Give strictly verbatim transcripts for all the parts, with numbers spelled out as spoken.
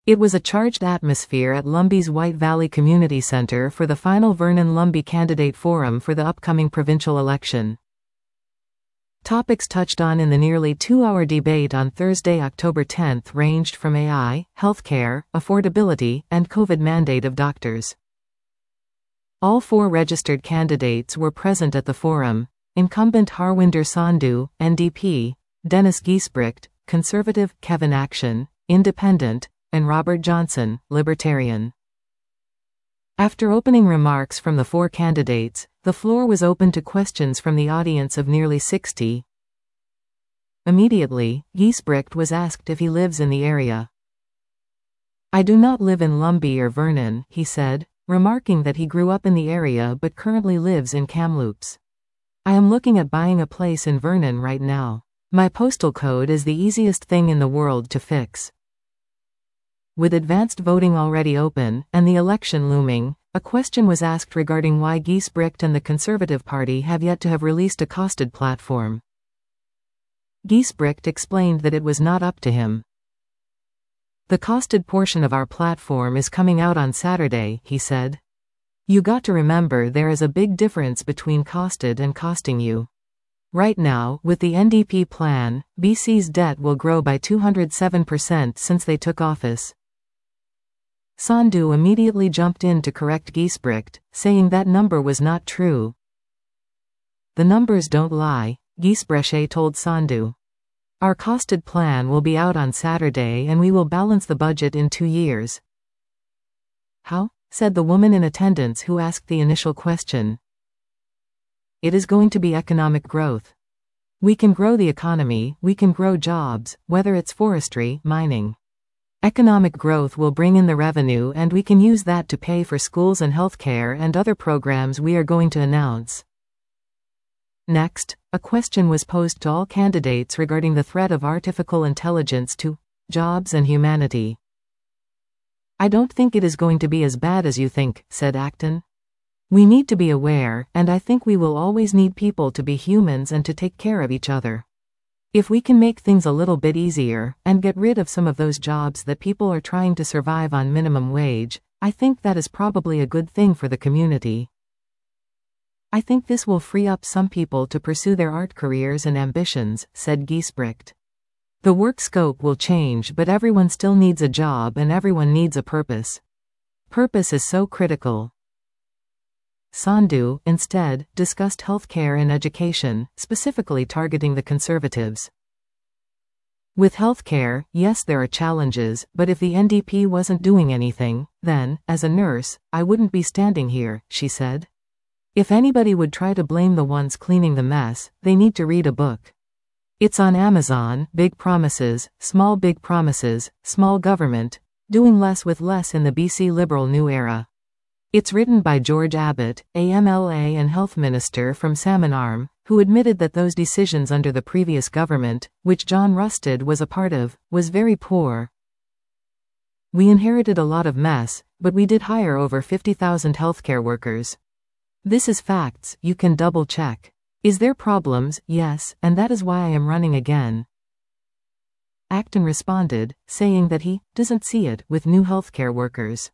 It was a charged atmosphere at Lumby's White Valley Community Center for the final Vernon-Lumby Candidate Forum for the upcoming provincial election. Topics touched on in the nearly two-hour debate on Thursday, October tenth ranged from A I, healthcare, affordability, and COVID mandate of doctors. All four registered candidates were present at the forum: incumbent Harwinder Sandhu, N D P, Dennis Giesbrecht, Conservative, Kevin Action, Independent, and Robert Johnson, Libertarian. After opening remarks from the four candidates, the floor was open to questions from the audience of nearly sixty. Immediately, Giesbrecht was asked if he lives in the area. "I do not live in Lumby or Vernon," he said, remarking that he grew up in the area but currently lives in Kamloops. "I am looking at buying a place in Vernon right now. My postal code is the easiest thing in the world to fix." With advanced voting already open, and the election looming, a question was asked regarding why Giesbrecht and the Conservative Party have yet to have released a costed platform. Giesbrecht explained that it was not up to him. "The costed portion of our platform is coming out on Saturday," he said. "You got to remember there is a big difference between costed and costing you. Right now, with the N D P plan, B C's debt will grow by two hundred seven percent since they took office." Sandhu immediately jumped in to correct Giesbrecht, saying that number was not true. "The numbers don't lie," Giesbrecht told Sandhu. "Our costed plan will be out on Saturday and we will balance the budget in two years. "How?" said the woman in attendance who asked the initial question. "It is going to be economic growth. We can grow the economy, we can grow jobs, whether it's forestry, mining. Economic growth will bring in the revenue and we can use that to pay for schools and healthcare and other programs we are going to announce." Next, a question was posed to all candidates regarding the threat of artificial intelligence to jobs and humanity. "I don't think it is going to be as bad as you think," said Acton. "We need to be aware, and I think we will always need people to be humans and to take care of each other. If we can make things a little bit easier, and get rid of some of those jobs that people are trying to survive on minimum wage, I think that is probably a good thing for the community. I think this will free up some people to pursue their art careers and ambitions," said Giesbrecht. "The work scope will change, but everyone still needs a job and everyone needs a purpose. Purpose is so critical." Sandhu, instead, discussed healthcare and education, specifically targeting the Conservatives. "With healthcare, yes, there are challenges, but if the N D P wasn't doing anything, then, as a nurse, I wouldn't be standing here," she said. "If anybody would try to blame the ones cleaning the mess, they need to read a book. It's on Amazon, Big Promises, Small Big Promises, Small Government, Doing Less with Less in the B C Liberal New Era. It's written by George Abbott, a M L A and health minister from Salmon Arm, who admitted that those decisions under the previous government, which John Rustad was a part of, was very poor. We inherited a lot of mess, but we did hire over fifty thousand healthcare workers. This is facts, you can double check. Is there problems? Yes, and that is why I am running again." Acton responded, saying that he doesn't see it with new healthcare workers.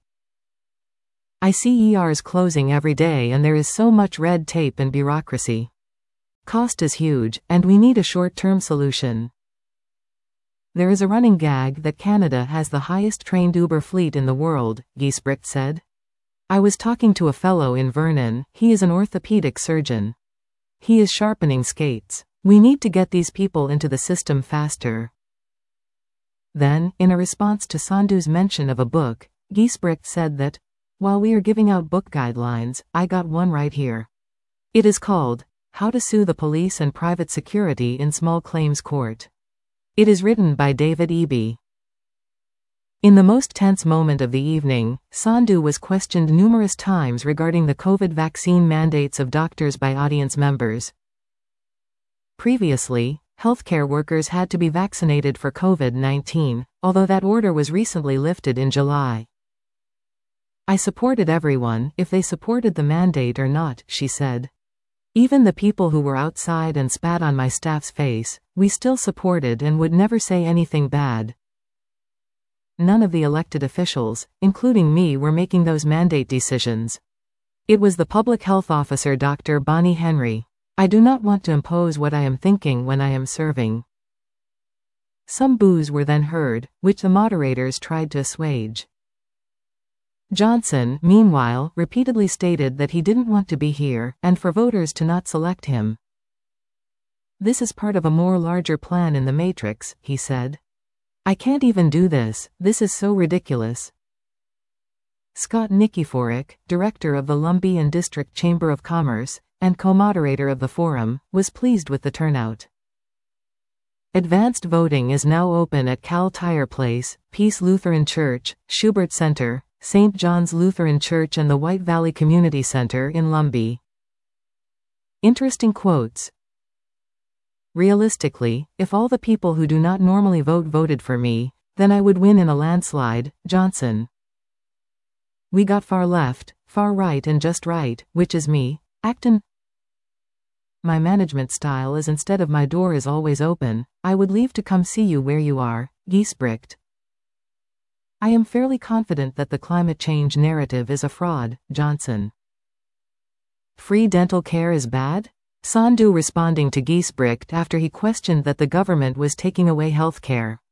"I see E Rs closing every day and there is so much red tape and bureaucracy. Cost is huge, and we need a short-term solution. There is a running gag that Canada has the highest trained Uber fleet in the world," Giesbrecht said. "I was talking to a fellow in Vernon, he is an orthopedic surgeon. He is sharpening skates. We need to get these people into the system faster." Then, in a response to Sandhu's mention of a book, Giesbrecht said that, "While we are giving out book guidelines, I got one right here. It is called, How to Sue the Police and Private Security in Small Claims Court. It is written by David Eby." In the most tense moment of the evening, Sandhu was questioned numerous times regarding the COVID vaccine mandates of doctors by audience members. Previously, healthcare workers had to be vaccinated for COVID nineteen, although that order was recently lifted in July. "I supported everyone, if they supported the mandate or not," she said. "Even the people who were outside and spat on my staff's face, we still supported and would never say anything bad." None of the elected officials, including me, were making those mandate decisions. It was the public health officer, Doctor Bonnie Henry. I do not want to impose what I am thinking when I am serving. Some boos were then heard, which the moderators tried to assuage. Johnson, meanwhile, repeatedly stated that he didn't want to be here, and for voters to not select him. This is part of a more larger plan in the Matrix, he said. I can't even do this, this is so ridiculous. Scott Nikiforuk, director of the Lumbian District Chamber of Commerce, and co-moderator of the forum, was pleased with the turnout. Advanced voting is now open at Cal Tire Place, Peace Lutheran Church, Schubert Center, Saint John's Lutheran Church and the White Valley Community Center in Lumbee. Interesting quotes. Realistically, if all the people who do not normally vote voted for me, then I would win in a landslide, Johnson. We got far left, far right and just right, which is me, Acton. My management style is instead of my door is always open, I would leave to come see you where you are, Giesbrecht. I am fairly confident that the climate change narrative is a fraud, Johnson. Free dental care is bad? Sandhu responding to Giesbrecht after he questioned that the government was taking away health care.